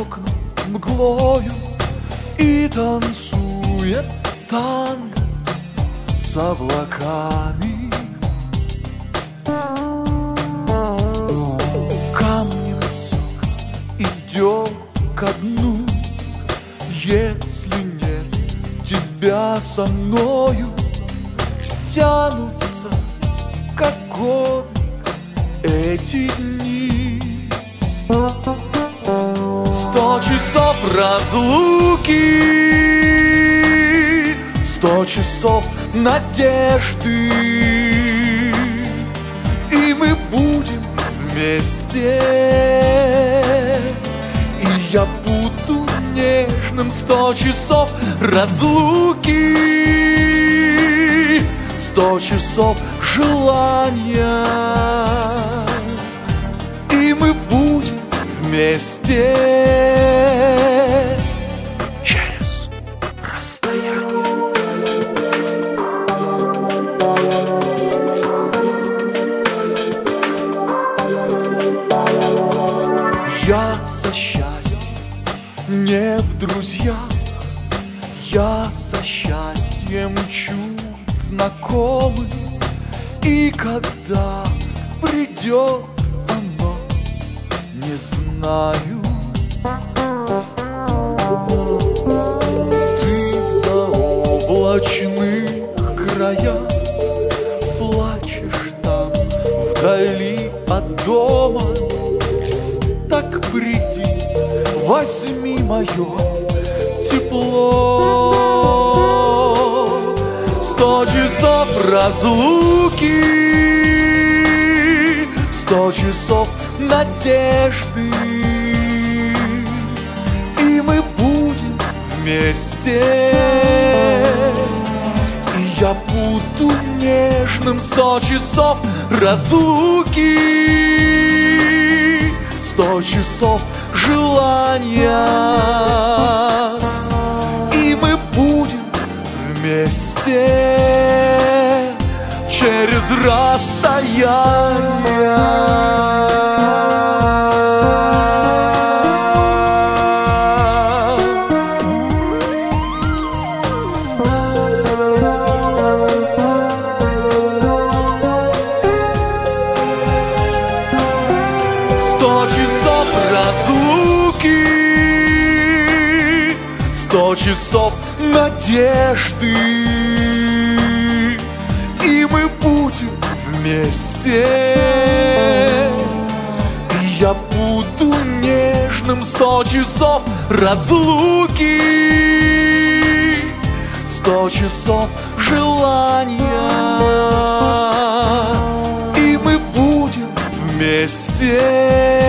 окна мглою и танцует танго с облаками. Камни все идет ко дну, если нет тебя со мною, тянутся как горы эти дни. 100 часов разлуки, 100 часов надежды, и мы будем вместе, и я буду нежным. 100 часов разлуки, 100 часов желания, и мы будем вместе через расстояние. Я за счастье не в друзьях, я за счастьем чуть знакомый, и когда придет оно, не знаю. Ты в заоблачных краях плачешь там вдали от дома. Так приди, возьми мое тепло. 100 часов разлуки, 100 часов надежды, и мы будем вместе, и я буду нежным. 100 часов разлуки, 100 часов желания, и мы будем вместе через расстояние. 100 часов разлуки, 100 часов надежды, и мы будем вместе, и я буду нежным. 100 часов разлуки, 100 часов желания, и мы будем вместе